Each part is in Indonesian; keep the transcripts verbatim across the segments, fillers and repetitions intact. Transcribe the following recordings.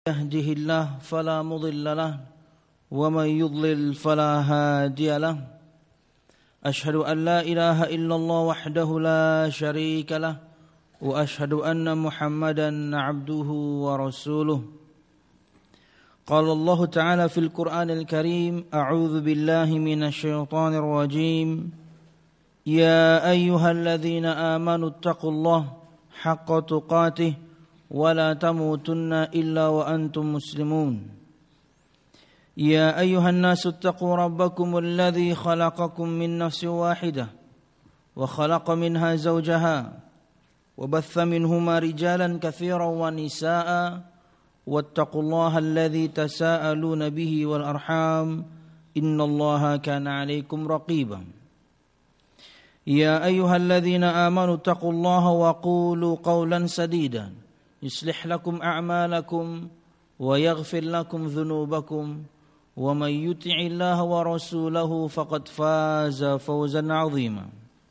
يهده الله فلا مضل له ومن يضلل فلا هادي له أشهد أن لا إله إلا الله وحده لا شريك له وأشهد أن محمدا عبده ورسوله قال الله تعالى في القرآن الكريم أعوذ بالله من الشيطان الرجيم يا أيها الذين آمنوا اتقوا الله حق تقاته ولا تموتن إلا وأنتم مسلمون يا أيها الناس اتقوا ربكم الذي خلقكم من نفس واحدة وخلق منها زوجها وبث منهما رجالا كثيرا ونساء واتقوا الله الذي تساءلون به والأرحام إن الله كان عليكم رقيبا يا أيها الذين آمنوا اتقوا الله وقولوا قولا سديدا يصلح لكم أعمالكم ويغفر لكم ذنوبكم ومن يطع الله ورسوله فقد فاز فوزا عظيما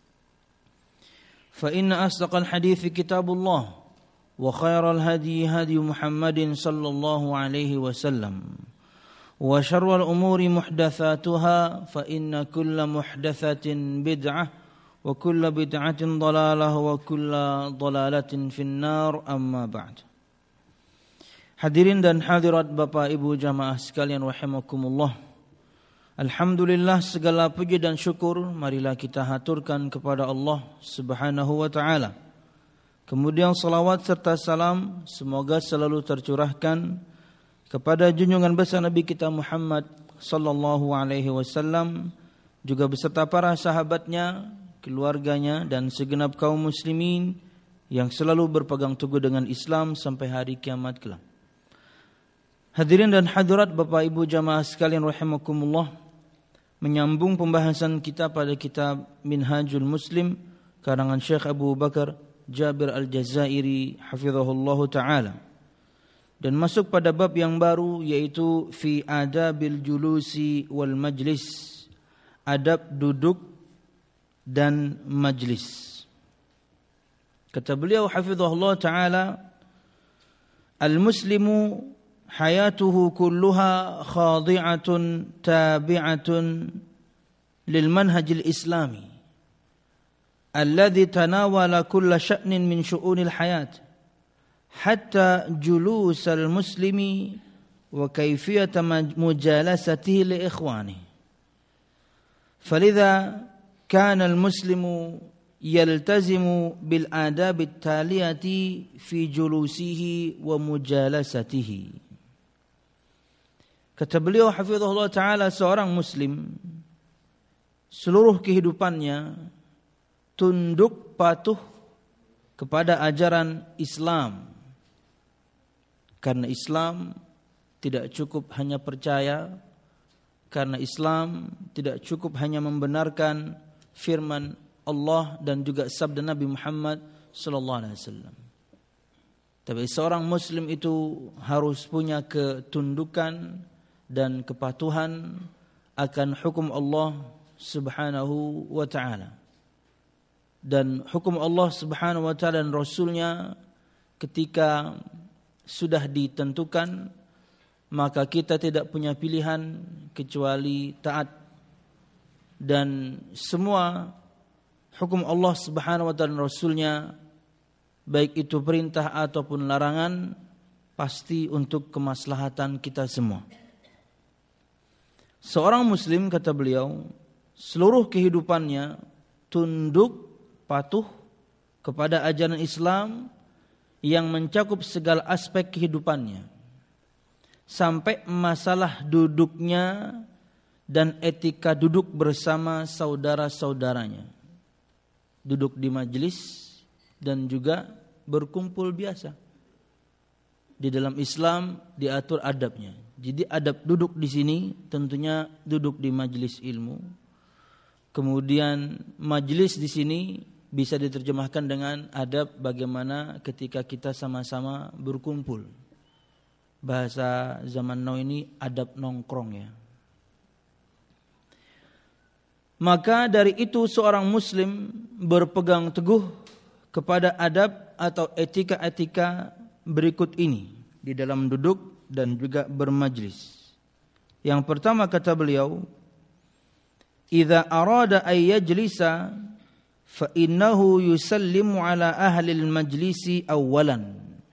فإن أصدق الحديث كتاب الله وخير الهدي هدي محمد صلى الله عليه وسلم وشر الأمور محدثاتها فإن كل محدثة بدعة وكل بدعة ضلالة وكل ضلالة في النار أما بعد. Hadirin dan hadirat Bapak Ibu jamaah sekalian rahimakumullah. Alhamdulillah, segala puji dan syukur marilah kita haturkan kepada Allah Subhanahu wa taala. Kemudian salawat serta salam semoga selalu tercurahkan kepada junjungan besar Nabi kita Muhammad sallallahu alaihi wasallam, juga beserta para sahabatnya, keluarganya dan segenap kaum muslimin yang selalu berpegang teguh dengan Islam sampai hari kiamat kelak. Hadirin dan hadirat Bapak Ibu jamaah sekalian rahimakumullah, menyambung pembahasan kita pada kitab Minhajul Muslim karangan Syekh Abu Bakar Jabir Al-Jazairi hafizahullahu taala, dan masuk pada bab yang baru yaitu fi adabil julusi wal majlis, adab duduk dan majlis. Kata beliau hafizahullah taala, al-muslimu hayatuhu kulluha khadi'atun tabi'atun lil manhajil islami alladhi tanawala kulla sya'nin min syu'unil hayat hatta julusal muslimi wa kayfiyata mujalasatihi li ikhwanihi. Falidha kana al-muslimu yaltazimu bil adab at-taliyati fi julusihi wa mujalasatihi. Kata beliau hafizahullah ta'ala, seorang muslim seluruh kehidupannya tunduk patuh kepada ajaran Islam, karena Islam tidak cukup hanya percaya, karena Islam tidak cukup hanya membenarkan firman Allah dan juga sabda Nabi Muhammad sallallahu alaihi wasallam. Tapi seorang muslim itu harus punya ketundukan dan kepatuhan akan hukum Allah Subhanahu wa taala. Dan hukum Allah Subhanahu wa taala dan Rasulnya ketika sudah ditentukan, maka kita tidak punya pilihan kecuali taat. Dan semua hukum Allah Subhanahu wa taala dan Rasulnya, baik itu perintah ataupun larangan, pasti untuk kemaslahatan kita semua. Seorang muslim, kata beliau, seluruh kehidupannya tunduk patuh kepada ajaran Islam yang mencakup segala aspek kehidupannya, sampai masalah duduknya dan etika duduk bersama saudara-saudaranya, duduk di majelis dan juga berkumpul biasa. Di dalam Islam diatur adabnya. Jadi adab duduk di sini tentunya duduk di majelis ilmu. Kemudian majelis di sini bisa diterjemahkan dengan adab bagaimana ketika kita sama-sama berkumpul. Bahasa zaman now ini adab nongkrong ya. Maka dari itu seorang muslim berpegang teguh kepada adab atau etika-etika berikut ini di dalam duduk dan juga bermajlis. Yang pertama kata beliau, idza arada ay yajlisa fa innahu yusallimu ala ahli al-majlisi awwalan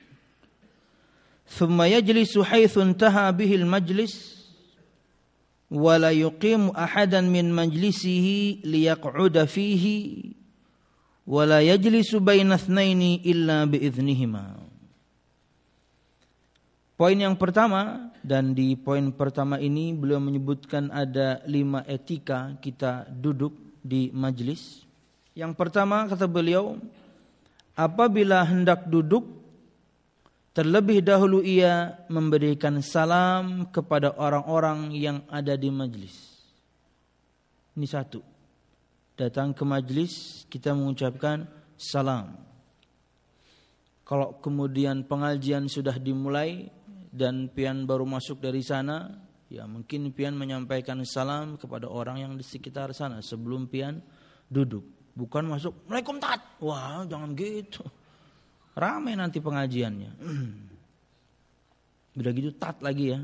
thumma yajlisu haythu intaha bihi al-majlis wa la yuqimu ahadan min majlisihi liyaq'uda fihi wa la yajlisu baina ithnaini illa bi idznihima. Poin yang pertama, dan di poin pertama ini beliau menyebutkan ada lima etika kita duduk di majlis. Yang pertama kata beliau, apabila hendak duduk, terlebih dahulu ia memberikan salam kepada orang-orang yang ada di majlis. Ini satu. Datang ke majlis, kita mengucapkan salam. Kalau kemudian pengajian sudah dimulai dan pian baru masuk dari sana, ya mungkin pian menyampaikan salam kepada orang yang di sekitar sana sebelum pian duduk. Bukan masuk, Assalamualaikum tat. Wah, jangan gitu. Ramai nanti pengajiannya. Udah gitu tat lagi ya.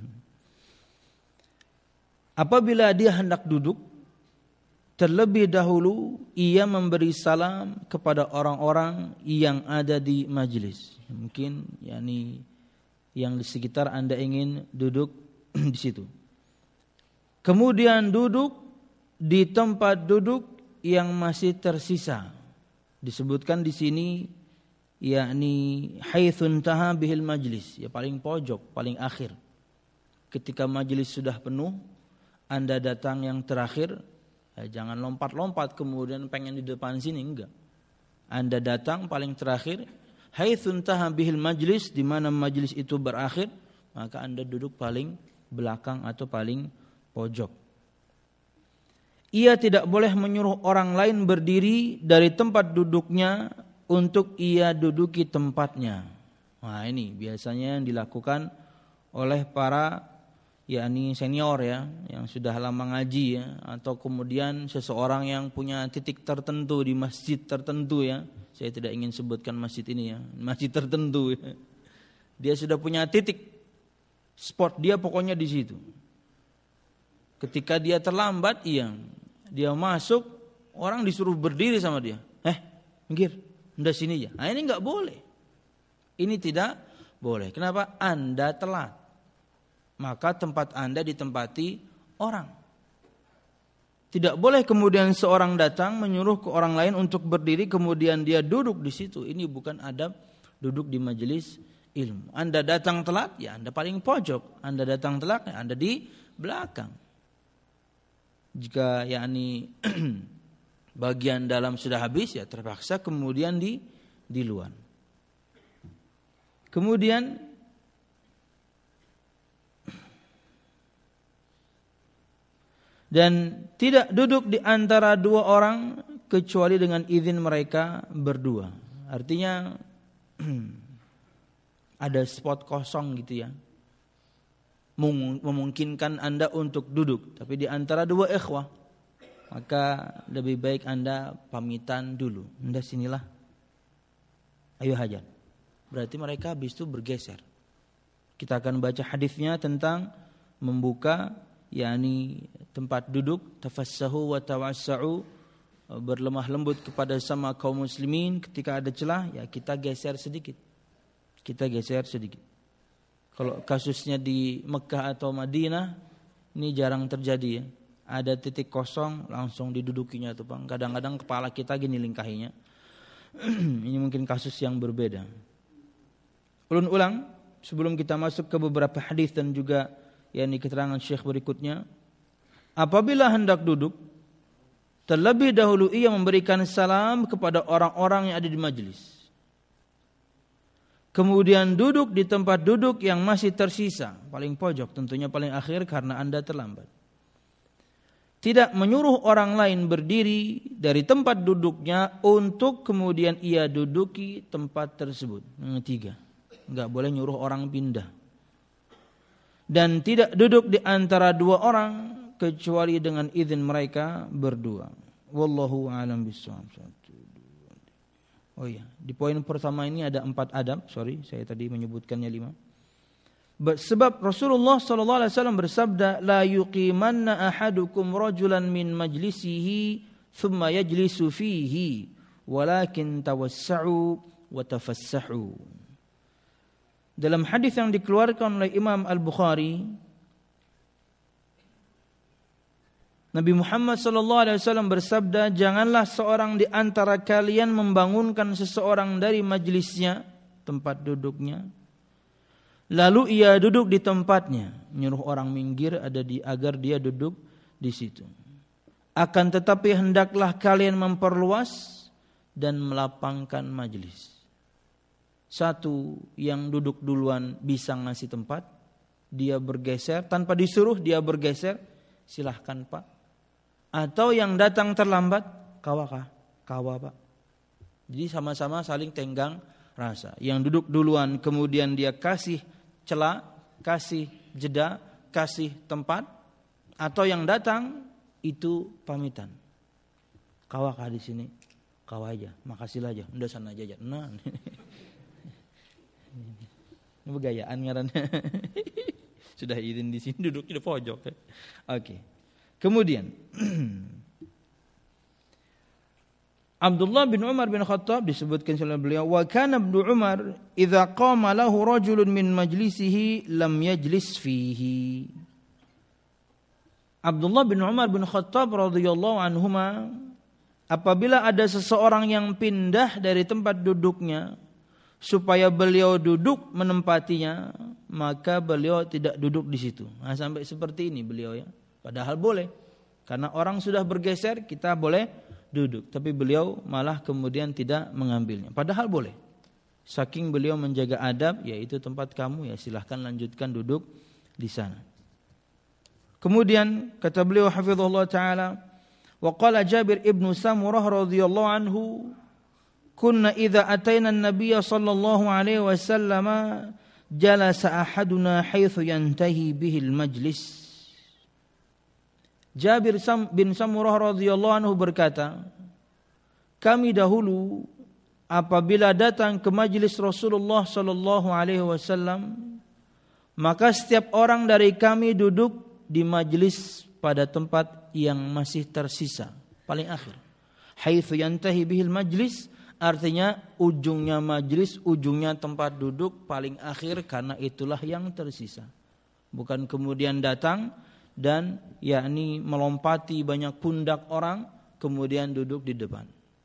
Apabila dia hendak duduk, terlebih dahulu ia memberi salam kepada orang-orang yang ada di majelis. Mungkin yakni yang di sekitar Anda ingin duduk di situ. Kemudian duduk di tempat duduk yang masih tersisa. Disebutkan di sini yakni haitsun taha bihil majlis, ya paling pojok, paling akhir. Ketika majlis sudah penuh, Anda datang yang terakhir, ya jangan lompat-lompat kemudian pengen di depan sini, enggak. Anda datang paling terakhir, haitsun taha bihil majlis, di mana majlis itu berakhir, maka Anda duduk paling belakang atau paling pojok. Ia tidak boleh menyuruh orang lain berdiri dari tempat duduknya untuk ia duduki tempatnya. Nah ini biasanya yang dilakukan oleh para yakni senior ya, yang sudah lama ngaji ya, atau kemudian seseorang yang punya titik tertentu di masjid tertentu ya. Saya tidak ingin sebutkan masjid ini ya, masjid tertentu ya. Dia sudah punya titik spot dia pokoknya di situ. Ketika dia terlambat, iya, dia masuk, orang disuruh berdiri sama dia. Eh, minggir, udah sini ya. Nah ini nggak boleh. Ini tidak boleh. Kenapa? Anda telat. Maka tempat Anda ditempati orang. Tidak boleh kemudian seorang datang menyuruh ke orang lain untuk berdiri, kemudian dia duduk di situ. Ini bukan adab duduk di majelis ilmu. Anda datang telat, ya Anda paling pojok. Anda datang telat, ya Anda di belakang. Jika yakni bagian dalam sudah habis, ya terpaksa kemudian di di luar. Kemudian dan tidak duduk di antara dua orang kecuali dengan izin mereka berdua. Artinya ada spot kosong gitu ya, memungkinkan Anda untuk duduk, tapi di antara dua ikhwah, maka lebih baik Anda pamitan dulu. Anda sinilah, ayo hajar. Berarti mereka habis itu bergeser. Kita akan baca hadisnya tentang membuka yakni tempat duduk, tafassahu wa tawassa'u, berlemah lembut kepada sama kaum muslimin. Ketika ada celah, ya kita geser sedikit. Kita geser sedikit. Kalau kasusnya di Mekah atau Madinah, ini jarang terjadi ya. Ada titik kosong langsung didudukinya tuh Bang. Kadang-kadang kepala kita gini lingkahinya. Ini mungkin kasus yang berbeda. Ulun ulang sebelum kita masuk ke beberapa hadis dan juga yakni keterangan Syekh berikutnya. Apabila hendak duduk, terlebih dahulu ia memberikan salam kepada orang-orang yang ada di majelis. Kemudian duduk di tempat duduk yang masih tersisa, paling pojok, tentunya paling akhir karena Anda terlambat. Tidak menyuruh orang lain berdiri dari tempat duduknya untuk kemudian ia duduki tempat tersebut. Yang ketiga, enggak boleh nyuruh orang pindah. Dan tidak duduk di antara dua orang kecuali dengan izin mereka berdua. Wallahu a'lam bishawab. Oh iya, di poin pertama ini ada empat adab. Sorry, saya tadi menyebutkannya lima. Sebab Rasulullah sallallahu alaihi wasallam bersabda, la yuqimanna ahadukum rajulan min majlisihi thumma yajlisu fihi walakin tawassa'u wa tafassahu. Dalam hadis yang dikeluarkan oleh Imam Al-Bukhari, Nabi Muhammad sallallahu alaihi wasallam bersabda, janganlah seorang di antara kalian membangunkan seseorang dari majlisnya, tempat duduknya, lalu ia duduk di tempatnya, nyuruh orang minggir ada di agar dia duduk di situ. Akan tetapi hendaklah kalian memperluas dan melapangkan majlis. Satu, yang duduk duluan bisa ngasih tempat, dia bergeser tanpa disuruh, dia bergeser, silahkan Pak. Atau yang datang terlambat, kawakah? Kawa Pak. Jadi sama-sama saling tenggang rasa. Yang duduk duluan kemudian dia kasih celah, kasih jeda, kasih tempat. Atau yang datang itu pamitan. Kawakah di sini? Kawa aja, makasih aja, udah sana aja. Nah, ini begayaan ngarannya. Sudah izin di sini, duduk di pojok. Oke. Okay. Kemudian Abdullah bin Umar bin Khattab disebutkan oleh beliau, wa kana Ibnu Umar idza qama lahu rajulun min majlisihi lam yajlis fihi. Abdullah bin Umar bin Khattab radhiyallahu anhuma, apabila ada seseorang yang pindah dari tempat duduknya supaya beliau duduk menempatinya, maka beliau tidak duduk di situ. Nah, sampai seperti ini beliau ya. Padahal boleh, karena orang sudah bergeser, kita boleh duduk. Tapi beliau malah kemudian tidak mengambilnya. Padahal boleh. Saking beliau menjaga adab, yaitu tempat kamu, ya silahkan lanjutkan duduk di sana. Kemudian kata beliau hafizahullah ta'ala, wa qala Jabir ibnu Samurah radhiyallahu anhu, kunna idza ataina an-nabiy sallallahu alaihi wasallam jalasa ahaduna haitsu yantahi bihi al-majlis. Jabir bin Samurah radhiyallahu anhu berkata, kami dahulu apabila datang ke majlis Rasulullah sallallahu alaihi wasallam, maka setiap orang dari kami duduk di majlis pada tempat yang masih tersisa, paling akhir. Haitsu yantahi bihil majlis, artinya ujungnya majlis, ujungnya tempat duduk paling akhir, karena itulah yang tersisa. Bukan kemudian datang dan yakni melompati banyak pundak orang kemudian duduk di depan.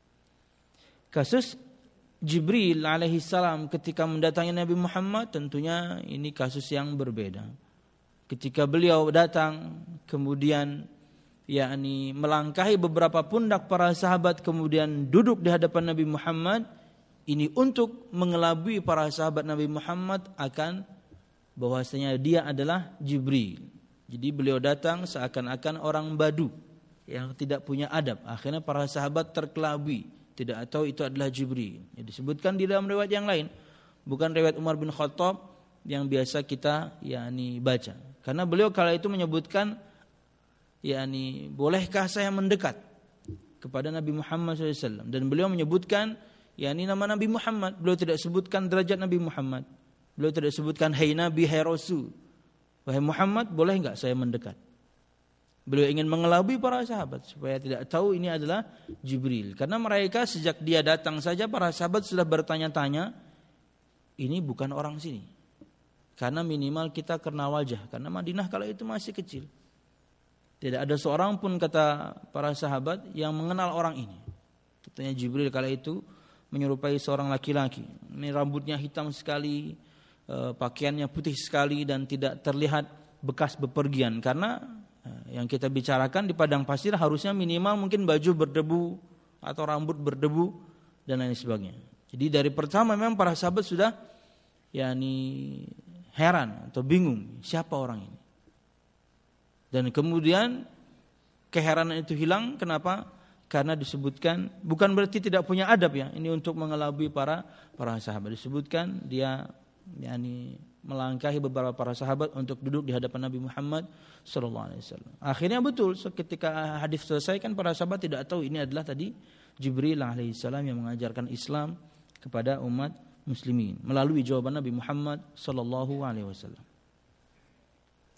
Kasus Jibril alaihi salam ketika mendatangi Nabi Muhammad, tentunya ini kasus yang berbeda. Ketika beliau datang kemudian yakni melangkahi beberapa pundak para sahabat kemudian duduk di hadapan Nabi Muhammad, ini untuk mengelabui para sahabat Nabi Muhammad akan bahwasanya dia adalah Jibril. Jadi beliau datang seakan-akan orang Badu yang tidak punya adab. Akhirnya para sahabat terkelabui, tidak tahu itu adalah Jibril. Ya, disebutkan di dalam riwayat yang lain, bukan riwayat Umar bin Khattab yang biasa kita yakni baca. Karena beliau kala itu menyebutkan, yakni bolehkah saya mendekat kepada Nabi Muhammad shallallahu alaihi wasallam, dan beliau menyebutkan yakni nama Nabi Muhammad. Beliau tidak sebutkan derajat Nabi Muhammad. Beliau tidak sebutkan hai Nabi, hai Rasul. Wahai Muhammad, boleh enggak saya mendekat? Beliau ingin mengelabui para sahabat supaya tidak tahu ini adalah Jibril. Karena mereka sejak dia datang saja para sahabat sudah bertanya-tanya, ini bukan orang sini. Karena minimal kita kenal wajah. Karena Madinah kala itu masih kecil. Tidak ada seorang pun, kata para sahabat, yang mengenal orang ini. Tentunya Jibril kala itu menyerupai seorang laki-laki. Ini rambutnya hitam sekali, pakaiannya putih sekali, dan tidak terlihat bekas bepergian. Karena yang kita bicarakan di padang pasir harusnya minimal mungkin baju berdebu atau rambut berdebu dan lain sebagainya. Jadi dari pertama memang para sahabat sudah yakni heran atau bingung siapa orang ini. Dan kemudian keheranan itu hilang. Kenapa? Karena disebutkan, bukan berarti tidak punya adab ya. Ini untuk mengelabui para para sahabat. Disebutkan dia yakni melangkahi beberapa para sahabat untuk duduk di hadapan Nabi Muhammad sallallahu alaihi wasallam. Akhirnya betul, so, ketika hadis selesai kan para sahabat tidak tahu ini adalah tadi Jibril alaihi salam yang mengajarkan Islam kepada umat muslimin melalui jawaban Nabi Muhammad sallallahu alaihi wasallam.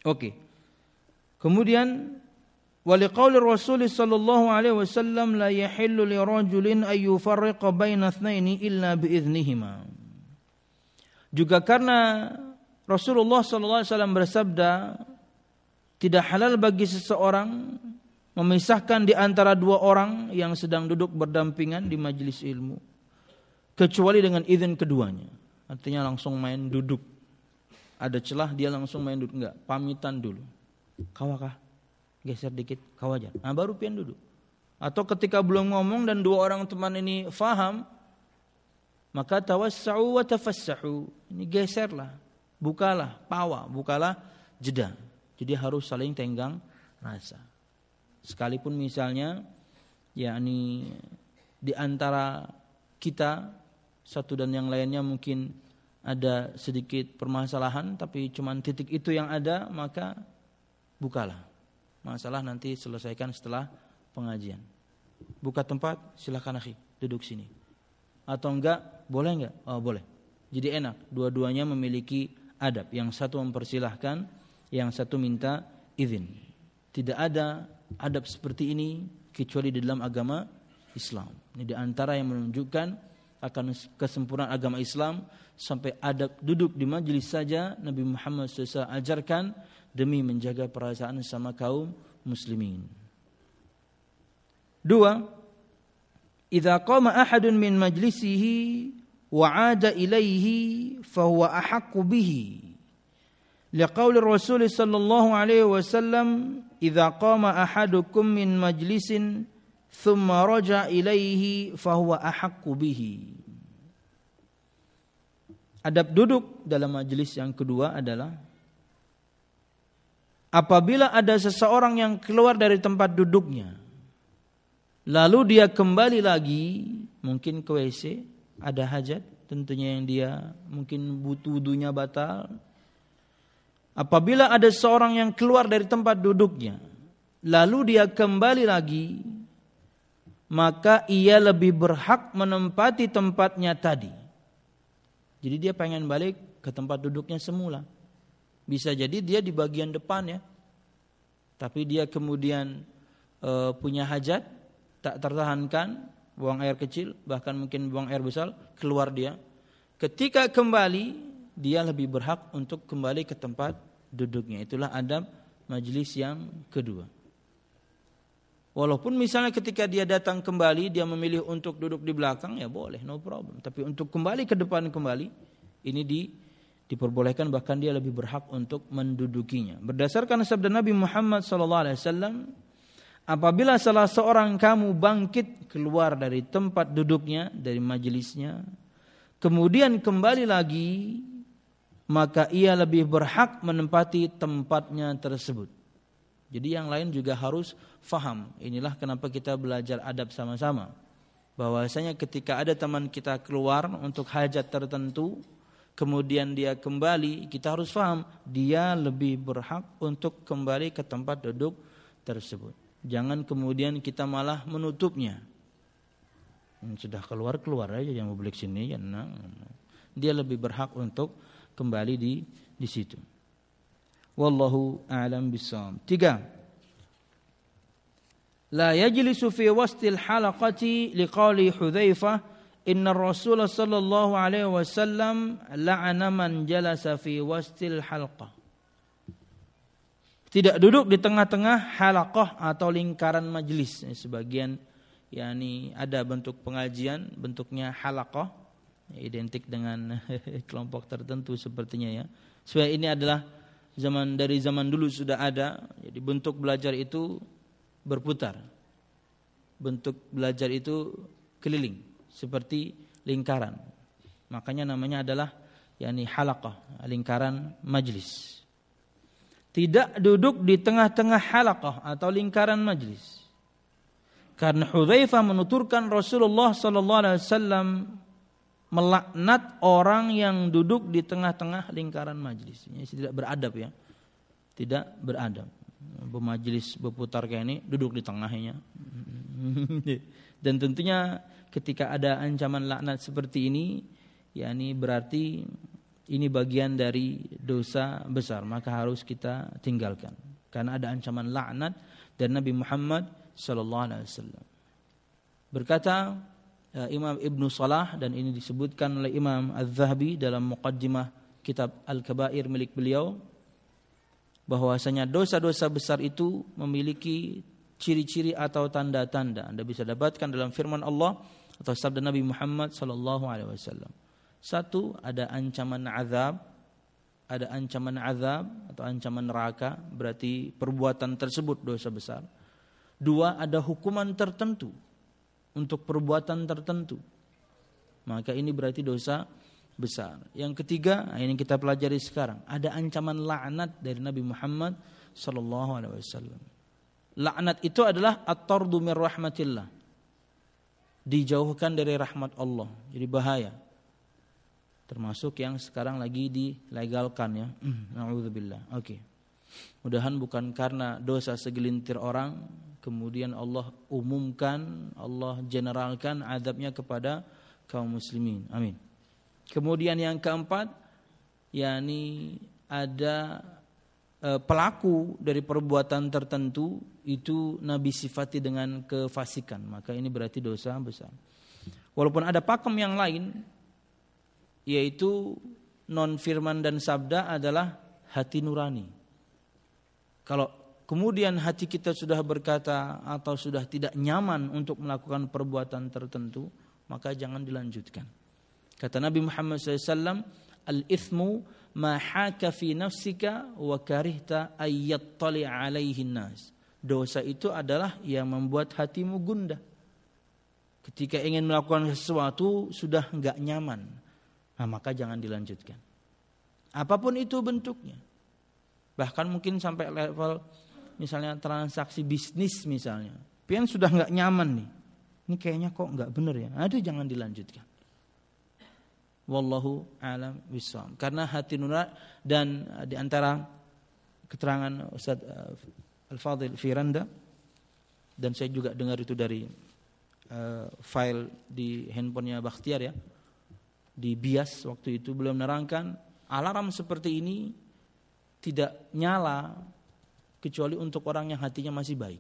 Oke. Kemudian waliqauli Rasul sallallahu alaihi wasallam la yahillu li rajulin ay yufarriqa baina itsnaini illa bi idznihima. Juga karena Rasulullah sallallahu alaihi wasallam bersabda, tidak halal bagi seseorang memisahkan di antara dua orang yang sedang duduk berdampingan di majelis ilmu kecuali dengan izin keduanya. Artinya langsung main duduk. Ada celah dia langsung main duduk, enggak, pamitan dulu. Kawakah? Geser dikit, kau aja. Nah, baru pian duduk. Atau ketika belum ngomong dan dua orang teman ini faham, maka tawassa'u wa tafassahu. Ini geserlah, bukalah pawa, bukalah jeda. Jadi harus saling tenggang rasa. Sekalipun misalnya yakni di antara kita satu dan yang lainnya mungkin ada sedikit permasalahan, tapi cuma titik itu yang ada, maka bukalah. Masalah nanti selesaikan setelah pengajian. Buka tempat, silakan akhi, duduk sini. Atau enggak, boleh enggak? Oh, boleh. Jadi enak, dua-duanya memiliki adab. Yang satu mempersilahkan, yang satu minta izin. Tidak ada adab seperti ini kecuali di dalam agama Islam. Ini di antara yang menunjukkan akan kesempurnaan agama Islam. Sampai adab duduk di majelis saja Nabi Muhammad shallallahu alaihi wasallam ajarkan demi menjaga perasaan sama kaum muslimin. Dua, idza qama ahadun min majlisihi wa 'ada ilaihi fa huwa ahaqqu bihi. Liqauli Rasul sallallahu alaihi wasallam, idza qama ahadukum min majlisin thumma raja ilaihi fa huwa ahaqqu bihi. Adab duduk dalam majelis yang kedua adalah apabila ada seseorang yang keluar dari tempat duduknya, lalu dia kembali lagi, mungkin ke W C, ada hajat, tentunya yang dia mungkin butuh wudunya batal. Apabila ada seorang yang keluar dari tempat duduknya, lalu dia kembali lagi, maka ia lebih berhak menempati tempatnya tadi. Jadi dia pengen balik ke tempat duduknya semula. Bisa jadi dia di bagian depan ya, tapi dia kemudian e, punya hajat, tak tertahankan, buang air kecil, bahkan mungkin buang air besar, keluar dia. Ketika kembali, dia lebih berhak untuk kembali ke tempat duduknya. Itulah adab majelis yang kedua. Walaupun misalnya ketika dia datang kembali, dia memilih untuk duduk di belakang, ya boleh, no problem. Tapi untuk kembali ke depan kembali, ini di, diperbolehkan, bahkan dia lebih berhak untuk mendudukinya. Berdasarkan sabda Nabi Muhammad sallallahu alaihi wasallam, apabila salah seorang kamu bangkit keluar dari tempat duduknya, dari majelisnya, kemudian kembali lagi, maka ia lebih berhak menempati tempatnya tersebut. Jadi yang lain juga harus faham. Inilah kenapa kita belajar adab sama-sama. Bahwasanya ketika ada teman kita keluar untuk hajat tertentu, kemudian dia kembali, kita harus faham dia lebih berhak untuk kembali ke tempat duduk tersebut. Jangan kemudian kita malah menutupnya. Sudah keluar keluar aja, jangan mau balik sini ya. Nah, dia lebih berhak untuk kembali di di situ. Wallahu a'lam bissawab. Tiga, la yajlisu fi wastil halaqati liqauli Hudzaifah inna Rasul sallallahu alaihi wasallam la'ana man jalasa fi wastil halqah. Tidak duduk di tengah-tengah halaqah atau lingkaran majelis. Sebagian yakni ada bentuk pengajian bentuknya halaqah, identik dengan kelompok tertentu sepertinya ya. Supaya ini adalah zaman dari zaman dulu sudah ada. Jadi bentuk belajar itu berputar. Bentuk belajar itu keliling seperti lingkaran. Makanya namanya adalah yakni halaqah, lingkaran majlis. Tidak duduk di tengah-tengah halaqah atau lingkaran majlis. Karena Hudzaifah menuturkan Rasulullah sallallahu alaihi wasallam melaknat orang yang duduk di tengah-tengah lingkaran majlis. Ini tidak beradab ya. Tidak beradab. Bermajlis berputar kayak ini, duduk di tengahnya. Dan tentunya ketika ada ancaman laknat seperti ini, yakni berarti ini bagian dari dosa besar, maka harus kita tinggalkan. Karena ada ancaman laknat dari Nabi Muhammad sallallahu alaihi wasallam. Berkata uh, Imam Ibnu Salah, dan ini disebutkan oleh Imam Az-Zahabi dalam muqaddimah kitab Al-Kabair milik beliau, bahwasanya dosa-dosa besar itu memiliki ciri-ciri atau tanda-tanda. Anda bisa dapatkan dalam firman Allah atau sabda Nabi Muhammad sallallahu alaihi wasallam. Satu, ada ancaman azab, ada ancaman azab atau ancaman neraka, berarti perbuatan tersebut dosa besar. Dua, ada hukuman tertentu untuk perbuatan tertentu, maka ini berarti dosa besar. Yang ketiga, ini kita pelajari sekarang, ada ancaman laknat dari Nabi Muhammad sallallahu alaihi wasallam. Laknat itu adalah at-tardu min rahmatillah, dijauhkan dari rahmat Allah, jadi bahaya. Termasuk yang sekarang lagi dilegalkan ya. Na'udzubillah. Oke. Okay. Mudahan bukan karena dosa segelintir orang kemudian Allah umumkan, Allah generalkan azabnya kepada kaum muslimin. Amin. Kemudian yang keempat, yakni ada e, pelaku dari perbuatan tertentu itu Nabi sifati dengan kefasikan, maka ini berarti dosa besar. Walaupun ada pakem yang lain, yaitu non firman dan sabda adalah hati nurani. Kalau kemudian hati kita sudah berkata atau sudah tidak nyaman untuk melakukan perbuatan tertentu, maka jangan dilanjutkan. Kata Nabi Muhammad shallallahu alaihi wasallam, al-ithmu ma haka fi nafsika wa karihta ayyattali alaihi nas. Dosa itu adalah yang membuat hatimu gundah. Ketika ingin melakukan sesuatu sudah enggak nyaman, nah maka jangan dilanjutkan. Apapun itu bentuknya. Bahkan mungkin sampai level misalnya transaksi bisnis misalnya. Pian sudah enggak nyaman nih. Ini kayaknya kok enggak benar ya. Aduh, jangan dilanjutkan. Wallahu a'lam bishawab. Karena hati nurani, dan di antara keterangan Ustaz Al-Fadhil Firanda, dan saya juga dengar itu dari uh, file di handphonenya Bakhtiar ya, di bias waktu itu beliau menerangkan alarm seperti ini tidak nyala kecuali untuk orang yang hatinya masih baik.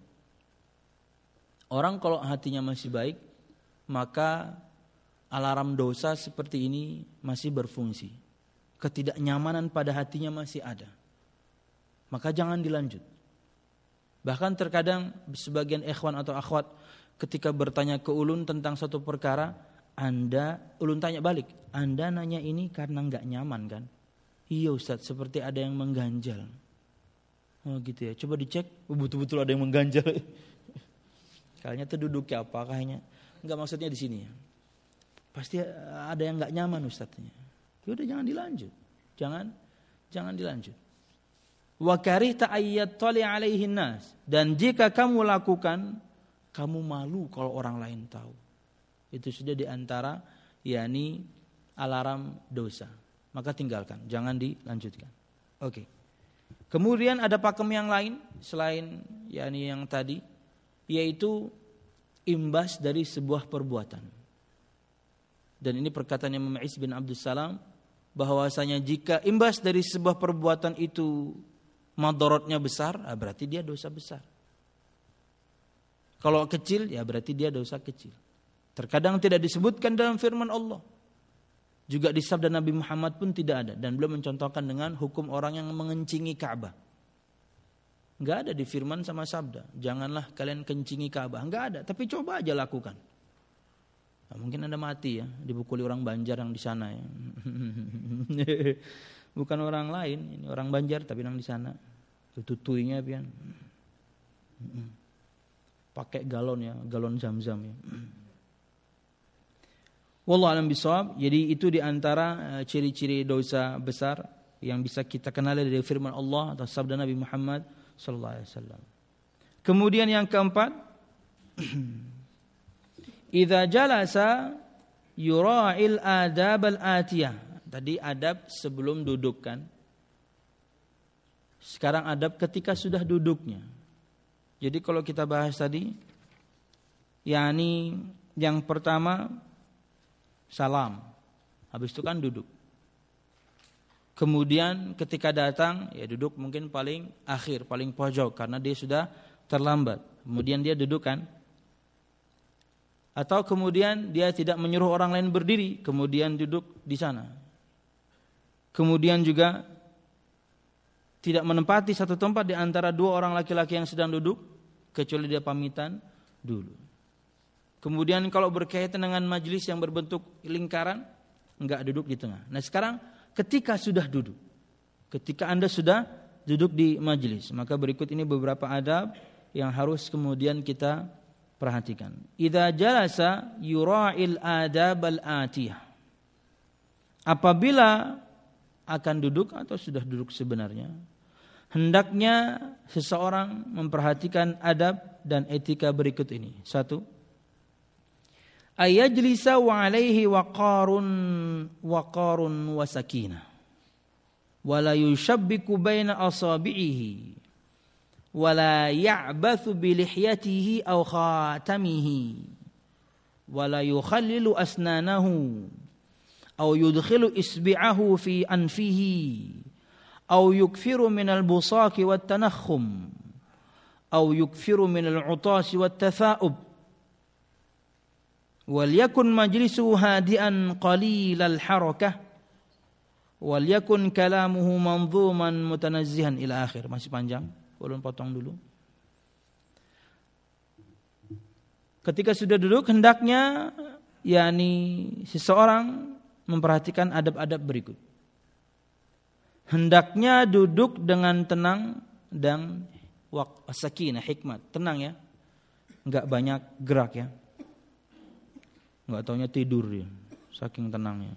Orang kalau hatinya masih baik, maka alarm dosa seperti ini masih berfungsi. Ketidaknyamanan pada hatinya masih ada, maka jangan dilanjut. Bahkan terkadang sebagian ikhwan atau akhwat ketika bertanya ke ulun tentang satu perkara, Anda, ulun tanya balik, Anda nanya ini karena enggak nyaman kan? Iya Ustaz, seperti ada yang mengganjal. Oh gitu ya, coba dicek, betul-betul ada yang mengganjal. Kayaknya itu duduknya apa, kayaknya enggak, maksudnya di sini ya. Pasti ada yang enggak nyaman Ustaznya. Ya udah, jangan dilanjut. Jangan jangan dilanjut. Wa karihta ayyattali alaihin nas, dan jika kamu lakukan, kamu malu kalau orang lain tahu. Itu sudah di antara yakni alarm dosa. Maka tinggalkan, jangan dilanjutkan. Oke. Okay. Kemudian ada pakem yang lain selain yakni yang tadi, yaitu imbas dari sebuah perbuatan. Dan ini perkataan Imam Is bin Abdul Salam, bahwasanya jika imbas dari sebuah perbuatan itu madaratnya besar, berarti dia dosa besar. Kalau kecil, ya berarti dia dosa kecil. Terkadang tidak disebutkan dalam firman Allah. Juga di sabda Nabi Muhammad pun tidak ada. Dan beliau mencontohkan dengan hukum orang yang mengencingi Ka'bah. Enggak ada di firman sama sabda, janganlah kalian kencingi Ka'bah. Enggak ada, tapi coba aja lakukan. Nah, mungkin Anda mati ya, dipukuli orang Banjar yang di sana ya. Bukan orang lain, ini orang Banjar tapi yang di sana. Tutuinya pian. Pakai galon ya, galon Zam-Zam ya. Wallahu a'lam bishawab. Jadi itu di antara ciri-ciri dosa besar yang bisa kita kenali dari firman Allah atau sabda Nabi Muhammad sallallahu alaihi wasallam. Kemudian yang keempat, idza jalasa yura'il adab al-atiyah. Tadi adab sebelum duduk kan. Sekarang adab ketika sudah duduknya. Jadi kalau kita bahas tadi, yakni yang pertama salam, habis itu kan duduk. Kemudian ketika datang, ya duduk mungkin paling akhir, paling pojok karena dia sudah terlambat. Kemudian dia duduk kan. Atau kemudian dia tidak menyuruh orang lain berdiri, kemudian duduk di sana. Kemudian juga tidak menempati satu tempat di antara dua orang laki-laki yang sedang duduk, kecuali dia pamitan dulu. Kemudian kalau berkaitan dengan majelis yang berbentuk lingkaran, enggak duduk di tengah. Nah sekarang ketika sudah duduk, ketika Anda sudah duduk di majelis, maka berikut ini beberapa adab yang harus kemudian kita perhatikan. Idza jalasa yura'il adab al-atiyah. Apabila akan duduk atau sudah duduk sebenarnya, hendaknya seseorang memperhatikan adab dan etika berikut ini. Satu, ayajlisa wa alaihi waqarun waqarun wa sakinah wa la yushabbiku baina asabi'ihi wa la ya'bathu bi lihyatihi aw khatamihi wa la yukhallilu asnanahu aw yudkhilu isbi'ahu fi anfihi aw yukfiru min al-busaqi wat tanakhum aw yukfiru min al-'utasi wat tatha'ub wal yakun majlisuhu hadi'an qalilal harakah wal yakun kalamuhu manzuman mutanazzihan ila akhir. Masih panjang, ulun potong dulu. Ketika sudah duduk hendaknya yakni seseorang memperhatikan adab-adab berikut. Hendaknya duduk dengan tenang dan sakinah, hikmat, tenang ya. Enggak banyak gerak ya. Enggak taunya tidur dia, saking tenangnya.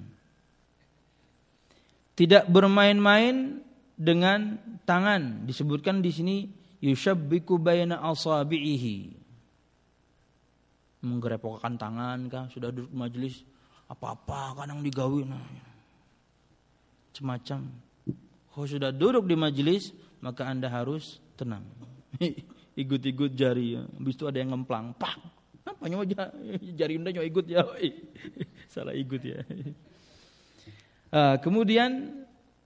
Tidak bermain-main dengan tangan. Disebutkan di sini yushabbiku baina asabihi. Menggerepokkan tangan kah, sudah duduk majelis apa-apa kadang digawin. Semacam. Kalau sudah duduk di majelis, maka Anda harus tenang. Ikut-ikut jari ya. Habis itu ada yang ngemplang, pak. Apa nyoba jari unda nyoba ikut ya, salah ikut ya. Uh, kemudian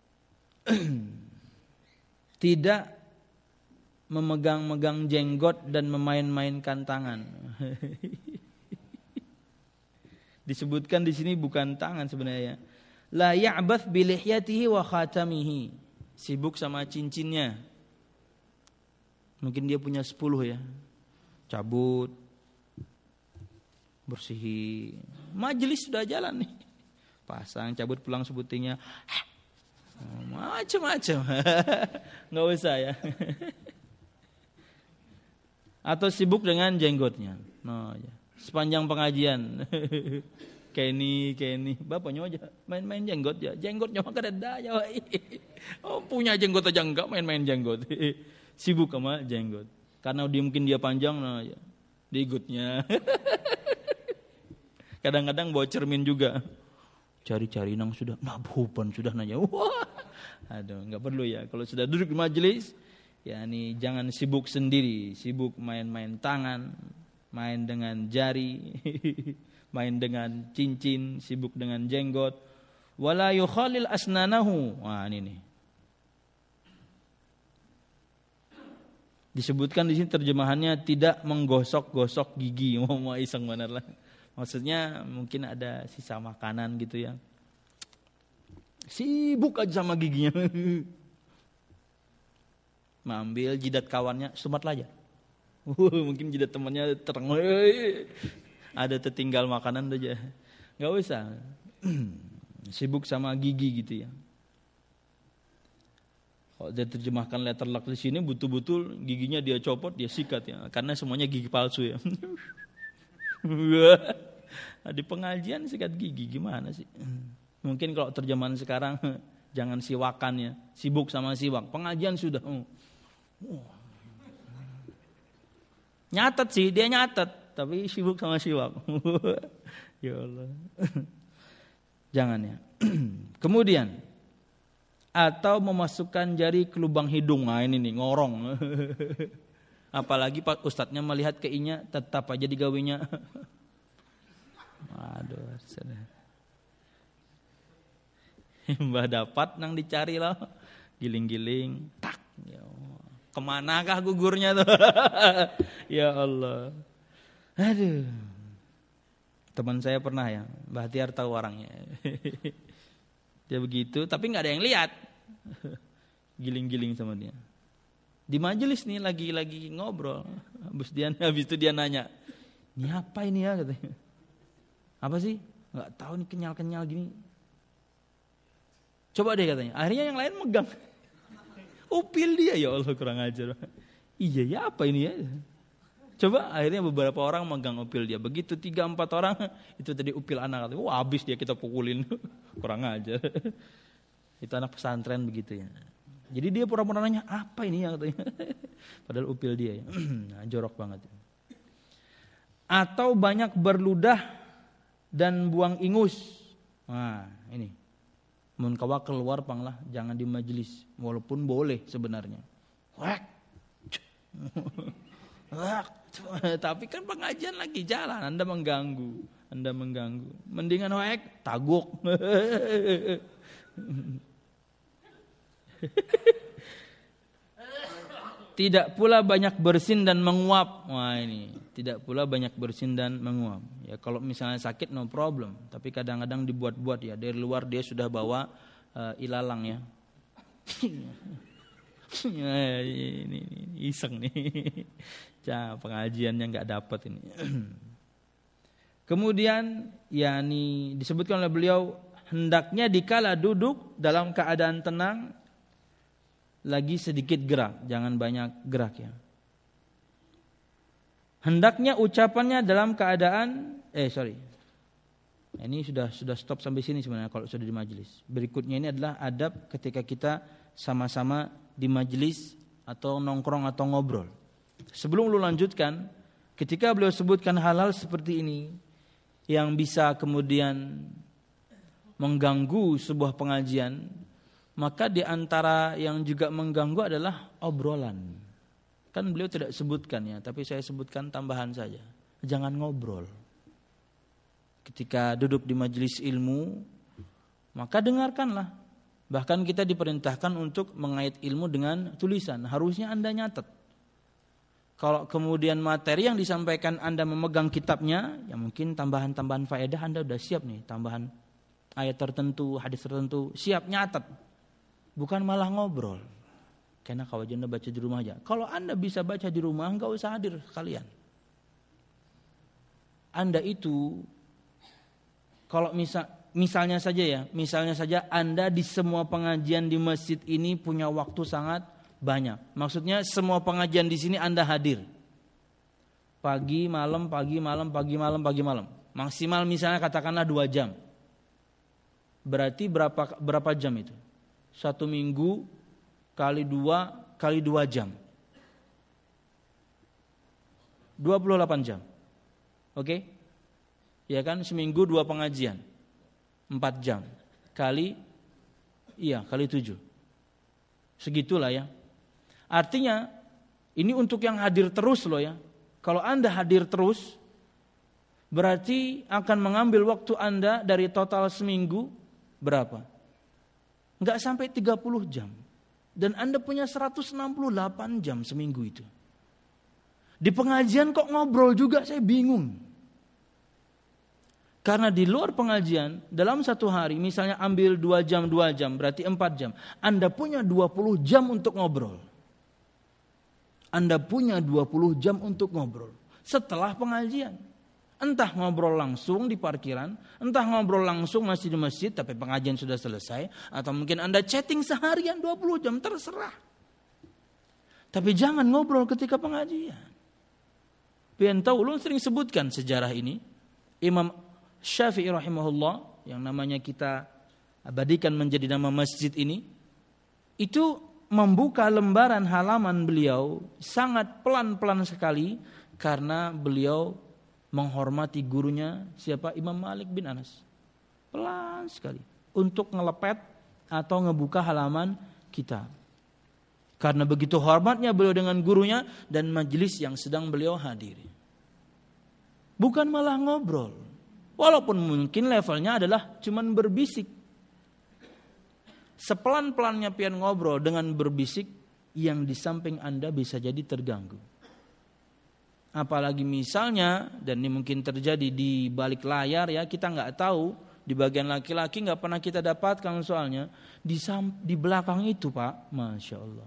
tidak memegang-megang jenggot dan memain-mainkan tangan. Disebutkan di sini bukan tangan sebenarnya. La ya'bath bi lihyatihi wa khatamihi. Sibuk sama cincinnya. Mungkin dia punya sepuluh ya. Cabut, bersihi, majelis sudah jalan nih, pasang, cabut, pulang sebutingnya, macam-macam, nggak usah ya. Atau sibuk dengan jenggotnya, no, ya. Sepanjang pengajian, kayak ini, kayak ini, bapaknya aja main-main jenggot ya, jenggotnya maka ada ya, oh punya jenggot aja enggak main-main jenggot, sibuk sama jenggot, karena dia mungkin dia panjang, no, ya. Diikutnya. Kadang-kadang bawa cermin juga. Cari-cari nang sudah mabhupan sudah nanya. Wah. Aduh, enggak perlu ya. Kalau sudah duduk di majelis, ya nih jangan sibuk sendiri, sibuk main-main tangan, main dengan jari, main dengan cincin, sibuk dengan jenggot. Wala yukhalil asnanahu. Wah, ini nih. Disebutkan di sini terjemahannya tidak menggosok-gosok gigi. Mau iseng benar lah. Maksudnya mungkin ada sisa makanan gitu ya. Sibuk aja sama giginya. Mengambil jidat kawannya, sumat aja. Mungkin jidat temannya terang. Ada tertinggal makanan aja. Gak usah. Sibuk sama gigi gitu ya. Kalau dia terjemahkan letter luck di sini, betul-betul giginya dia copot, dia sikat ya. Karena semuanya gigi palsu ya. Di pengajian sikat gigi gimana sih? Mungkin kalau terjemahan sekarang jangan siwakan ya, sibuk sama siwak. Pengajian sudah. Oh. Oh. Nyatet sih, dia nyatet, tapi sibuk sama siwak. Ya Allah. Jangan ya. Kemudian atau memasukkan jari ke lubang hidung. Nah ini nih ngorong. Apalagi Pak Ustadznya melihat keinya, tetap aja digawinya. Aduh, Mbah dapat nang dicari lah, giling-giling, tak. Ya Allah. Kemanakah gugurnya tuh? Ya Allah. Aduh. Teman saya pernah ya, Mbah Tiar tahu orangnya. Dia begitu, tapi nggak ada yang lihat. Giling-giling sama dia. Di majelis nih lagi-lagi ngobrol. Habis dia habis itu dia nanya, "Ini apa ini ya?" katanya. "Apa sih?" "Nggak tahu nih, kenyal-kenyal gini." "Coba deh," katanya. Akhirnya yang lain megang. Upil dia, ya Allah kurang ajar. Iya ya, apa ini ya? Coba akhirnya beberapa orang megang upil dia. Begitu tiga empat orang itu tadi upil anak. Wah, habis dia kita pukulin. Kurang ajar. Itu anak pesantren begitu ya. Jadi dia pura-pura nanya, "Apa ini ya?" katanya. Padahal upil dia ya. Nah, jorok banget. Atau banyak berludah dan buang ingus. Nah, ini. Mun kawa keluar panglah, jangan di majelis, walaupun boleh sebenarnya. Wak. Wak. Tapi kan pengajian lagi jalan, Anda mengganggu, Anda mengganggu. Mendingan wak, taguk. Tidak pula banyak bersin dan menguap. Wah ini, tidak pula banyak bersin dan menguap. Ya kalau misalnya sakit no problem, tapi kadang-kadang dibuat-buat ya, dari luar dia sudah bawa uh, ilalang ya. Ya ini, ini iseng nih. Cah, pengajiannya enggak dapat ini. Kemudian ya ini disebutkan oleh beliau, hendaknya dikala duduk dalam keadaan tenang, lagi sedikit gerak, jangan banyak gerak ya. Hendaknya ucapannya dalam keadaan eh sorry. Ini sudah sudah stop sampai sini sebenarnya kalau sudah di majelis. Berikutnya ini adalah adab ketika kita sama-sama di majelis atau nongkrong atau ngobrol. Sebelum lu lanjutkan, ketika beliau sebutkan hal-hal seperti ini yang bisa kemudian mengganggu sebuah pengajian, maka di antara yang juga mengganggu adalah obrolan. Kan beliau tidak sebutkan ya, tapi saya sebutkan tambahan saja. Jangan ngobrol. Ketika duduk di majelis ilmu, maka dengarkanlah. Bahkan kita diperintahkan untuk mengait ilmu dengan tulisan. Harusnya Anda nyatet. Kalau kemudian materi yang disampaikan Anda memegang kitabnya, ya mungkin tambahan-tambahan faedah Anda sudah siap nih. Tambahan ayat tertentu, hadis tertentu, siap nyatet. Bukan malah ngobrol. Karena kalau Anda baca di rumah aja. Kalau Anda bisa baca di rumah, enggak usah hadir kalian. Anda itu, kalau misal, misalnya saja ya, misalnya saja Anda di semua pengajian di masjid ini punya waktu sangat banyak. Maksudnya semua pengajian di sini Anda hadir. Pagi, malam, pagi, malam, pagi, malam, pagi, malam. Maksimal misalnya katakanlah dua jam. Berarti berapa berapa jam itu? Satu minggu kali dua kali dua jam, dua puluh delapan jam. Oke, ya kan, seminggu dua pengajian, empat jam kali, iya kali tujuh, segitulah ya. Artinya ini untuk yang hadir terus loh ya. Kalau Anda hadir terus, berarti akan mengambil waktu Anda dari total seminggu berapa? Enggak sampai tiga puluh jam. Dan Anda punya seratus enam puluh delapan jam seminggu itu. Di pengajian kok ngobrol juga, saya bingung. Karena di luar pengajian, dalam satu hari, misalnya ambil dua jam, dua jam, berarti empat jam. Anda punya dua puluh jam untuk ngobrol. Anda punya dua puluh jam untuk ngobrol. Setelah pengajian. Entah ngobrol langsung di parkiran, entah ngobrol langsung masih di masjid tapi pengajian sudah selesai, atau mungkin Anda chatting seharian dua puluh jam, terserah. Tapi jangan ngobrol ketika pengajian. Pian tahu, ulun sering sebutkan sejarah ini. Imam Syafi'i rahimahullah, yang namanya kita abadikan menjadi nama masjid ini, itu membuka lembaran halaman beliau sangat pelan-pelan sekali karena beliau menghormati gurunya siapa? Imam Malik bin Anas. Pelan sekali untuk ngelepet atau ngebuka halaman kitab. Karena begitu hormatnya beliau dengan gurunya dan majelis yang sedang beliau hadiri. Bukan malah ngobrol. Walaupun mungkin levelnya adalah cuman berbisik. sepelan-pelannya pian ngobrol dengan berbisik, yang di samping Anda bisa jadi terganggu. Apalagi misalnya, dan ini mungkin terjadi di balik layar ya, kita nggak tahu, di bagian laki-laki nggak pernah kita dapatkan soalnya, di, sam- di belakang itu Pak, Masya Allah.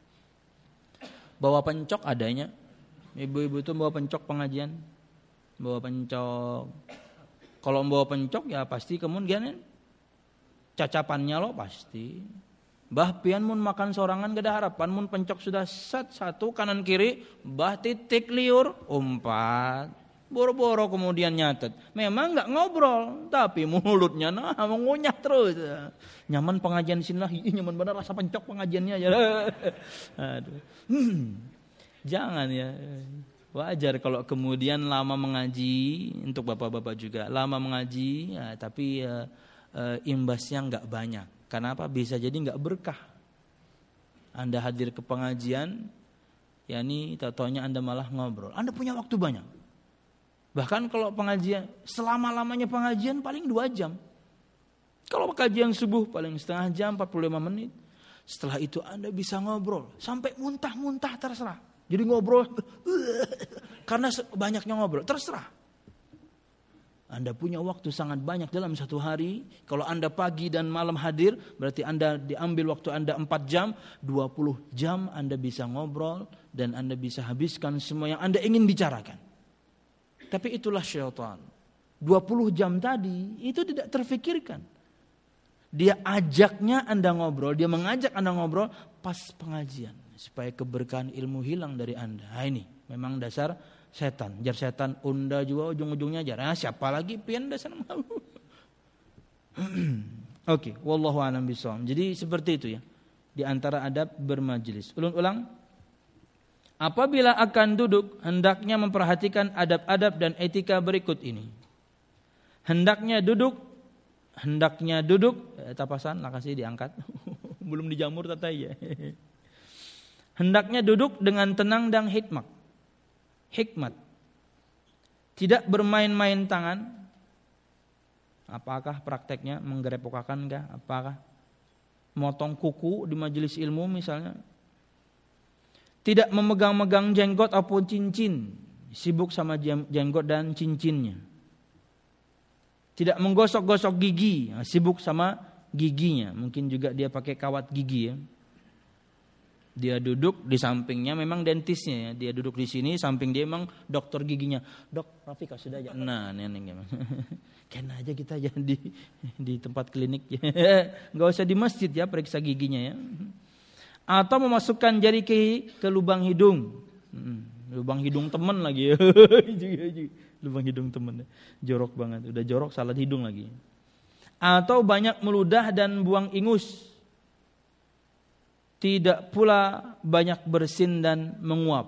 Bawa pencok adanya, ibu-ibu itu bawa pencok pengajian, bawa pencok. Kalau bawa pencok ya pasti kemudian cacapannya lo pasti. Bah pian mun makan sorangan gak ada harapan, mun pencok sudah set satu kanan kiri, bah titik liur umpat, boro-boro kemudian nyatet. Memang nggak ngobrol, tapi mulutnya nah mengunyah terus. Nyaman pengajian sini lah, nyaman benar rasa pencok pengajiannya aja. Aduh, hmm, jangan ya. Wajar kalau kemudian lama mengaji, untuk bapak-bapak juga lama mengaji, ya, tapi uh, uh, imbasnya nggak banyak. Kenapa? Bisa jadi nggak berkah. Anda hadir ke pengajian, yakni taunya Anda malah ngobrol. Anda punya waktu banyak. Bahkan kalau pengajian, selama-lamanya pengajian paling dua jam. Kalau pengajian subuh paling setengah jam, empat puluh lima menit. Setelah itu Anda bisa ngobrol sampai muntah-muntah terserah. Jadi ngobrol karena banyaknya ngobrol terserah. Anda punya waktu sangat banyak dalam satu hari. Kalau Anda pagi dan malam hadir, berarti Anda diambil waktu Anda empat jam, dua puluh jam Anda bisa ngobrol dan Anda bisa habiskan semua yang Anda ingin bicarakan. Tapi itulah syaitan. dua puluh jam tadi itu tidak terfikirkan. Dia ajaknya Anda ngobrol, dia mengajak Anda ngobrol pas pengajian supaya keberkahan ilmu hilang dari Anda. Nah, ini memang dasar setan. Jar setan unda juga ujung-ujungnya jar. Nah, siapa lagi pian dasar mau. Oke, wallahu a'lam bishawab. Jadi seperti itu ya. Di antara adab bermajlis. Ulang-ulang. Apabila akan duduk, hendaknya memperhatikan adab-adab dan etika berikut ini. Hendaknya duduk, hendaknya duduk, eh, tapasan lah kasih diangkat. Belum dijamur tatai ya. Hendaknya duduk dengan tenang dan hikmat. Hikmat. Tidak bermain-main tangan. Apakah prakteknya menggerepokakan kah? Apakah motong kuku di majelis ilmu misalnya? Tidak memegang-megang jenggot ataupun cincin. Sibuk sama jenggot dan cincinnya. Tidak menggosok-gosok gigi. Sibuk sama giginya. Mungkin juga dia pakai kawat gigi ya. Dia duduk di sampingnya memang dentisnya ya. Dia duduk di sini, samping dia memang dokter giginya. Dok, Rafika sudah aja. Nah, neneng gimana? Kena aja kita aja di di tempat klinik. Enggak usah di masjid ya periksa giginya ya. Atau memasukkan jari ke ke lubang hidung. Hmm, lubang hidung teman lagi. Lubang hidung teman. Jorok banget. Udah jorok salah hidung lagi. Atau banyak meludah dan buang ingus. Tidak pula banyak bersin dan menguap.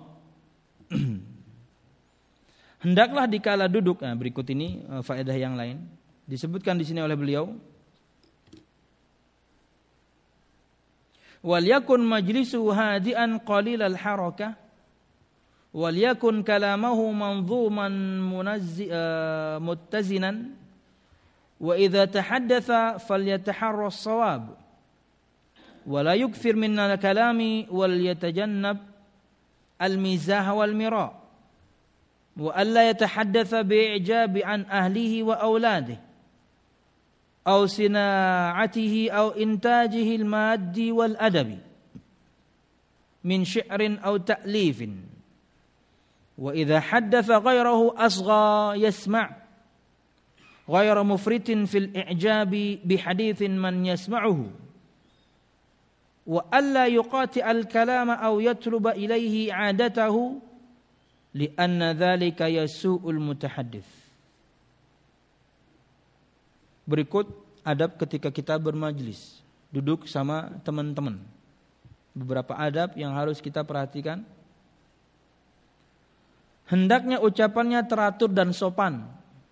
Hendaklah dikala duduk. Nah, berikut ini uh, faedah yang lain disebutkan di sini oleh beliau. Wal yakun majlisu hadian qalilal harakah wal yakun kalamahu manzuman munazzi uh, muttazinan wa idza tahaddatha falyataharra as-shawab. ولا يكثر من الكلام وليتجنب المزاح والمراء وألا يتحدث بإعجاب عن أهله وأولاده أو صناعته أو إنتاجه المادي والأدبي من شعر أو تأليف وإذا حدث غيره أصغى يسمع غير مفرط في الإعجاب بحديث من يسمعه wa alla yuqati al-kalama aw yatluba ilaihi i'adatahu li anna dzalika yasu'ul mutahaddits. Berikut adab ketika kita bermajlis, duduk sama teman-teman. Beberapa adab yang harus kita perhatikan. Hendaknya ucapannya teratur dan sopan.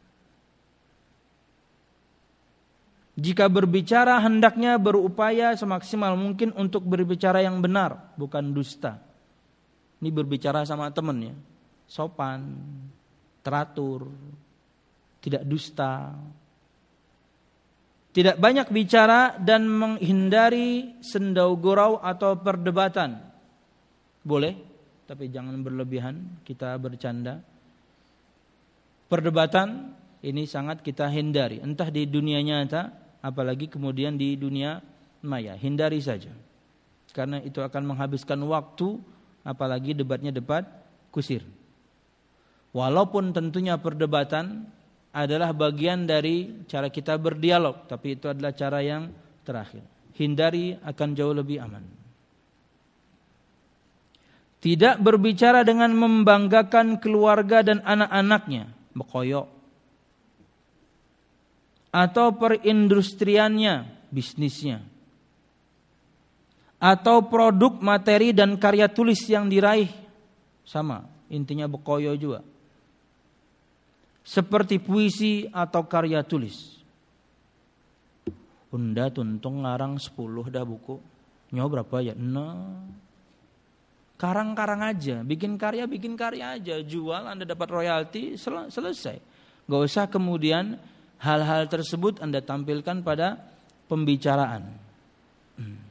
Jika berbicara hendaknya berupaya semaksimal mungkin untuk berbicara yang benar, bukan dusta. Ini berbicara sama teman ya, sopan, teratur, tidak dusta. Tidak banyak bicara dan menghindari sendau gurau atau perdebatan. Boleh, tapi jangan berlebihan kita bercanda. Perdebatan ini sangat kita hindari, entah di dunia nyata apalagi kemudian di dunia maya. Hindari saja. Karena itu akan menghabiskan waktu, apalagi debatnya debat kusir. Walaupun tentunya perdebatan adalah bagian dari cara kita berdialog, tapi itu adalah cara yang terakhir. Hindari akan jauh lebih aman. Tidak berbicara dengan membanggakan keluarga dan anak-anaknya, bekoyok. Atau perindustriannya, bisnisnya. Atau produk, materi dan karya tulis yang diraih. Sama, intinya bekoyo juga. Seperti puisi atau karya tulis. Unda tuntung ngarang sepuluh dah buku. Nyawa berapa ya? Nah. Karang-karang aja, bikin karya, bikin karya aja. Jual, Anda dapat royalti, sel- selesai. Gak usah kemudian hal-hal tersebut Anda tampilkan pada pembicaraan. Hmm.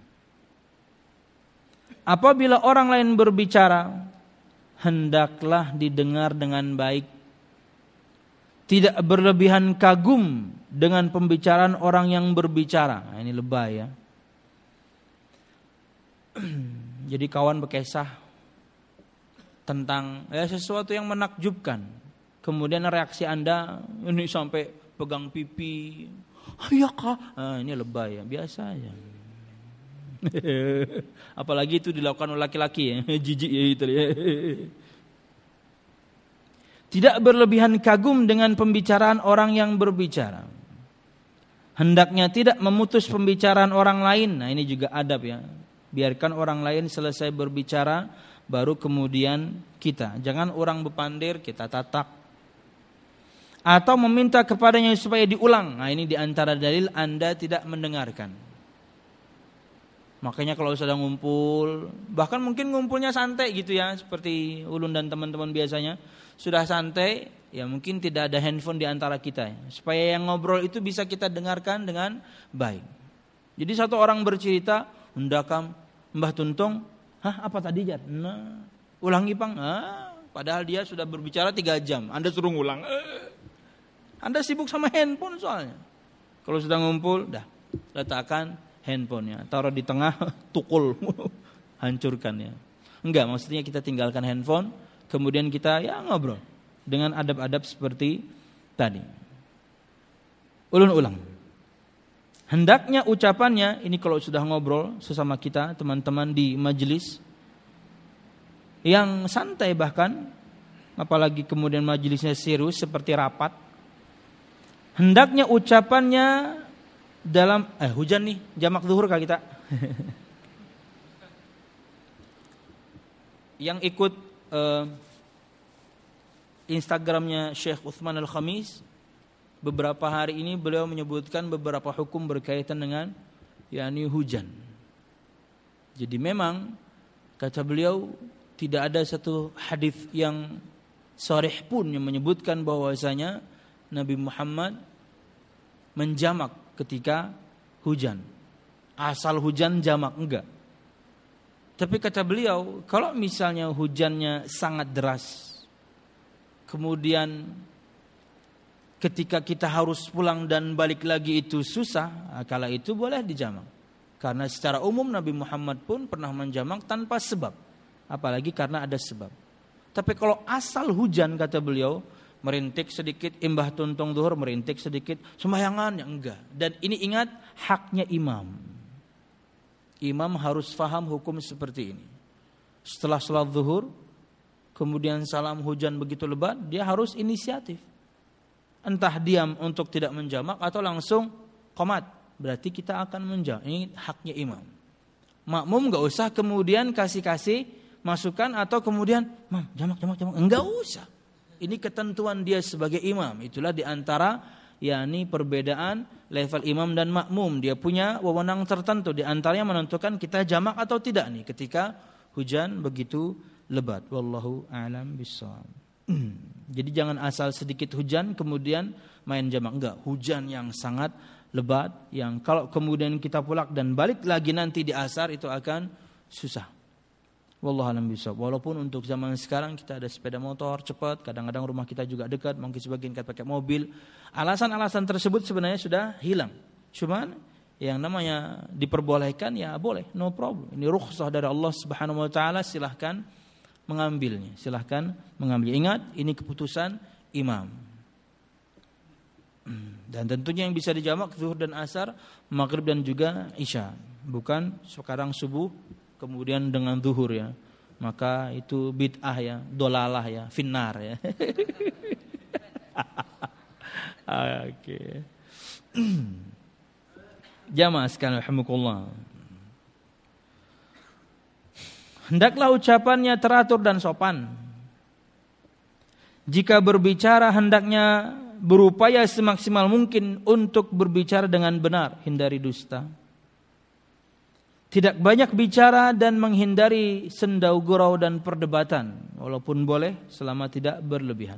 Apabila orang lain berbicara, hendaklah didengar dengan baik. Tidak berlebihan kagum dengan pembicaraan orang yang berbicara. Nah, ini lebay ya. Jadi kawan berkisah tentang ya, sesuatu yang menakjubkan. Kemudian reaksi Anda ini sampai pegang pipi. Iya kak. Nah, ini lebay ya, biasa aja. Apalagi itu dilakukan oleh laki-laki ya, jijik ya itu ya. Tidak berlebihan kagum dengan pembicaraan orang yang berbicara. Hendaknya tidak memutus pembicaraan orang lain. Nah, ini juga adab ya. Biarkan orang lain selesai berbicara, baru kemudian kita. Jangan orang berpandir, kita tatak. Atau meminta kepadanya supaya diulang. Nah, ini diantara dalil Anda tidak mendengarkan. Makanya kalau sedang ngumpul, bahkan mungkin ngumpulnya santai gitu ya, seperti Ulun dan teman-teman biasanya, sudah santai, ya mungkin tidak ada handphone di antara kita, ya, supaya yang ngobrol itu bisa kita dengarkan dengan baik. Jadi satu orang bercerita, undakam Mbah Tuntung, hah apa tadi Jar? Nah, ulangi pang, ah, padahal dia sudah berbicara tiga jam, Anda suruh ngulang, eh. Anda sibuk sama handphone soalnya. Kalau sudah ngumpul, dah letakkan handphonenya, taruh di tengah, tukul, hancurkan ya. Enggak, maksudnya kita tinggalkan handphone, kemudian kita ya ngobrol dengan adab-adab seperti tadi. Ulun ulang. Hendaknya ucapannya, ini kalau sudah ngobrol sesama kita, teman-teman di majelis yang santai bahkan, apalagi kemudian majelisnya serius seperti rapat, hendaknya ucapannya dalam eh hujan nih jamak zuhur kah kita? Yang ikut eh, Instagramnya Syekh Utsman Al-Khamis, beberapa hari ini beliau menyebutkan beberapa hukum berkaitan dengan yakni hujan. Jadi memang kata beliau tidak ada satu hadis yang sharih pun yang menyebutkan bahwasanya Nabi Muhammad menjamak ketika hujan. Asal hujan jamak enggak. Tapi kata beliau, kalau misalnya hujannya sangat deras, kemudian ketika kita harus pulang dan balik lagi itu susah, kala itu boleh dijamak. Karena secara umum Nabi Muhammad pun pernah menjamak tanpa sebab, apalagi karena ada sebab. Tapi kalau asal hujan kata beliau, merintik sedikit, imbah tuntung zuhur merintik sedikit, sembayangan ya enggak. Dan ini ingat haknya imam. Imam harus faham hukum seperti ini. Setelah salat zuhur, kemudian salam hujan begitu lebat, dia harus inisiatif. Entah diam untuk tidak menjamak atau langsung qomat, berarti kita akan menjamak. Ini haknya imam. Makmum enggak usah kemudian kasih-kasih masukan atau kemudian, "Mam, jamak jamak jamak." Enggak usah. Ini ketentuan dia sebagai imam. Itulah diantara yakni perbedaan level imam dan makmum. Dia punya wewenang tertentu, di antaranya menentukan kita jamak atau tidak nih ketika hujan begitu lebat. Wallahu a'lam bishawab. Jadi jangan asal sedikit hujan kemudian main jamak. Enggak, hujan yang sangat lebat yang kalau kemudian kita pulang dan balik lagi nanti di asar itu akan susah. Wallahu a'lam bishawab. Walaupun untuk zaman sekarang kita ada sepeda motor cepat, kadang-kadang rumah kita juga dekat, mungkin sebagian kita pakai mobil. Alasan-alasan tersebut sebenarnya sudah hilang. Cuman yang namanya diperbolehkan ya boleh, no problem. Ini rukhsah dari Allah Subhanahu wa taala, silahkan mengambilnya, silahkan mengambil. Ingat, ini keputusan imam. Dan tentunya yang bisa dijamak zuhur dan asar, maghrib dan juga isya. Bukan sekarang subuh kemudian dengan zuhur ya. Maka itu bid'ah ya, dolalah ya, finnar ya. Oke. Jamaah sekalian rahimakumullah. Hendaklah ucapannya teratur dan sopan. Jika berbicara hendaknya berupaya semaksimal mungkin untuk berbicara dengan benar, hindari dusta. Tidak banyak bicara dan menghindari sendau gurau dan perdebatan, walaupun boleh selama tidak berlebihan.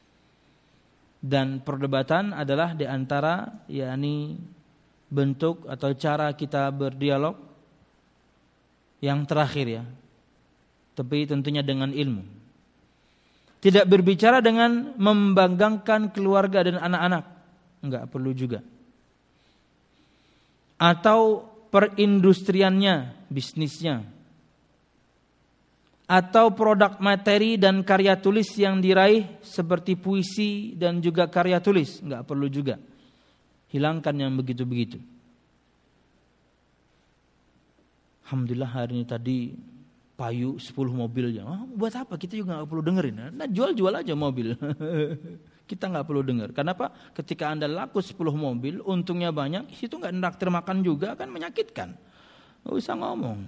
Dan perdebatan adalah di antara yakni bentuk atau cara kita berdialog yang terakhir ya. Tapi tentunya dengan ilmu. Tidak berbicara dengan membanggakan keluarga dan anak-anak, enggak perlu juga. Atau perindustriannya, bisnisnya. Atau produk materi dan karya tulis yang diraih seperti puisi dan juga karya tulis, enggak perlu juga. Hilangkan yang begitu-begitu. Alhamdulillah hari ini tadi payu sepuluh mobil aja. Oh, buat apa? Kita juga enggak perlu dengerin. Nah, jual-jual aja mobil. Kita enggak perlu dengar. Kenapa? Ketika Anda laku sepuluh mobil, untungnya banyak, situ enggak nraktir makan juga kan menyakitkan. Enggak usah ngomong.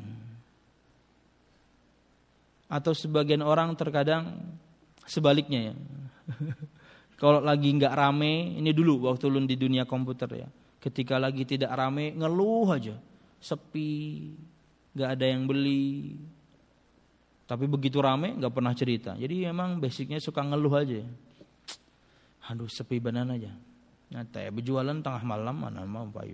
Atau sebagian orang terkadang sebaliknya ya. Kalau lagi enggak rame, ini dulu waktu lu di dunia komputer ya. Ketika lagi tidak rame, ngeluh aja. Sepi, enggak ada yang beli. Tapi begitu rame enggak pernah cerita. Jadi memang basicnya suka ngeluh aja. Aduh sepi benar aja. Nyata ya berjualan tengah malam mana mau payu.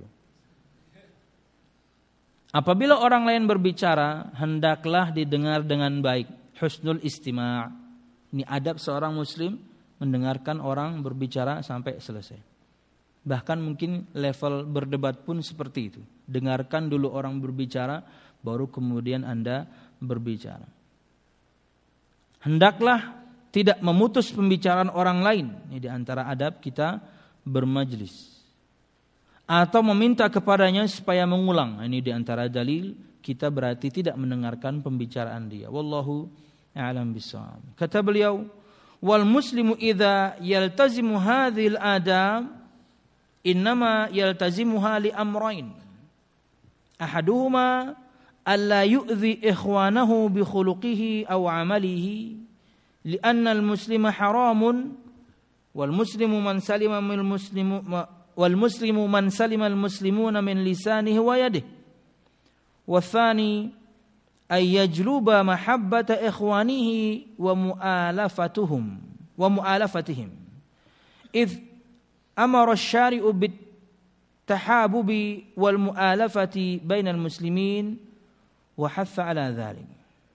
Apabila orang lain berbicara, hendaklah didengar dengan baik. Husnul istima'. Ini adab seorang muslim mendengarkan orang berbicara sampai selesai. Bahkan mungkin level berdebat pun seperti itu. Dengarkan dulu orang berbicara, baru kemudian Anda berbicara. Hendaklah tidak memutus pembicaraan orang lain. Ini di antara adab kita bermajlis. Atau meminta kepadanya supaya mengulang. Ini di antara dalil kita berarti tidak mendengarkan pembicaraan dia. Wallahu a'lam bishawab. Kata beliau, wal muslimu idza yaltazimu hadhil adab innama yaltazimuha li amrayn. Ahaduhuma alla yu'dhi ikhwanahu bi khuluqihi aw 'amalihi li'anna al-muslima haramun wal muslimu man salima minal muslimu wal muslimu man salima al-muslimuna min lisanihi wa yadihi. Wa tsani ay yajluba mahabbata ikhwanihi wa mu'alafatuhum wa mu'alafatihim. Idh amara asy-syari'u bit tahabubi wal mu'alafati bainal muslimin wa hatha ala dzalik.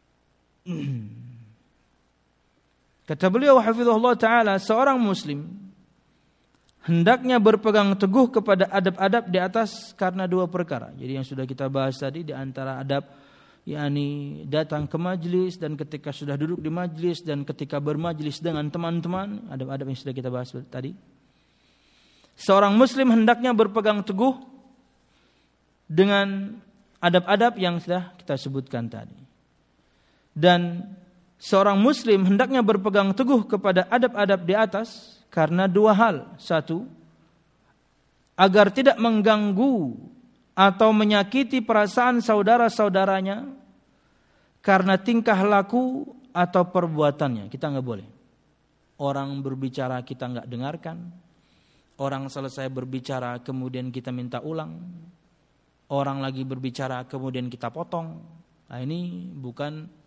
Kata beliau hafizahullah taala, seorang muslim hendaknya berpegang teguh kepada adab-adab di atas karena dua perkara. Jadi yang sudah kita bahas tadi di antara adab yakni datang ke majlis dan ketika sudah duduk di majlis dan ketika bermajlis dengan teman-teman, adab-adab yang sudah kita bahas tadi. Seorang muslim hendaknya berpegang teguh dengan adab-adab yang sudah kita sebutkan tadi. Dan seorang muslim hendaknya berpegang teguh kepada adab-adab di atas karena dua hal. Satu, agar tidak mengganggu atau menyakiti perasaan saudara-saudaranya karena tingkah laku atau perbuatannya. Kita enggak boleh. Orang berbicara kita enggak dengarkan. Orang selesai berbicara kemudian kita minta ulang. Orang lagi berbicara kemudian kita potong. Nah, ini bukan